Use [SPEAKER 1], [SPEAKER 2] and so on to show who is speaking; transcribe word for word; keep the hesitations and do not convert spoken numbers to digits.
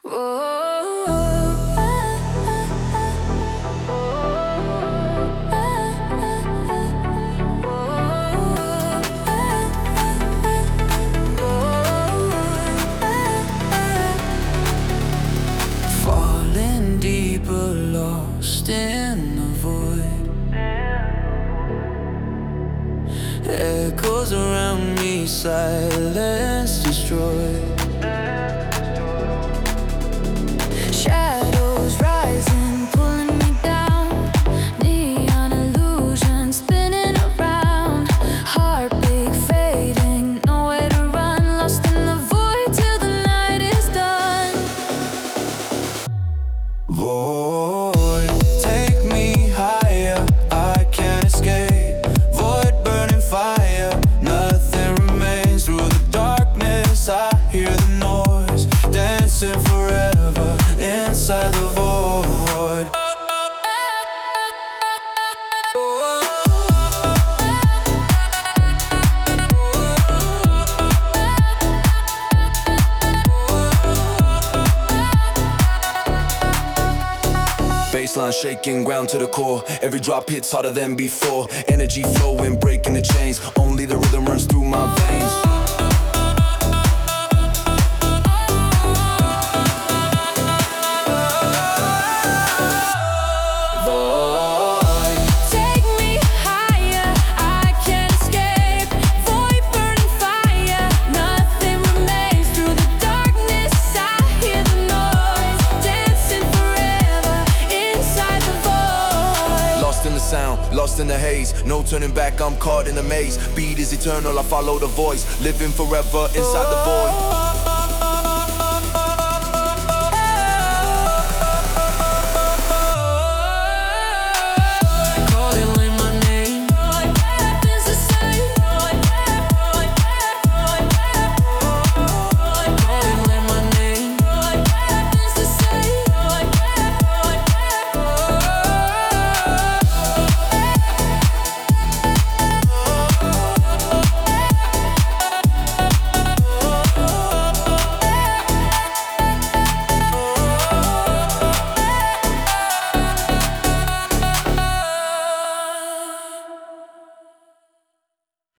[SPEAKER 1] Falling deeper, lost in the void. Echoes around me, silence destroyed. Shadows rising, pulling me down. Neon illusions spinning around. Heartbeat fading, nowhere to run. Lost in the void till the night is done. Void, take me higher, I can't escape. Void burning fire, nothing remains. Through the darkness I hear the noise, dancing forever inside the void.
[SPEAKER 2] Baseline shaking, ground to the core. Every drop hits harder than before. Energy flowing, breaking the chains. Only the rhythm runs through my veins. Sound, lost in the haze, no turning back, I'm caught in a maze. Beat is eternal, I follow the voice, living forever inside the void.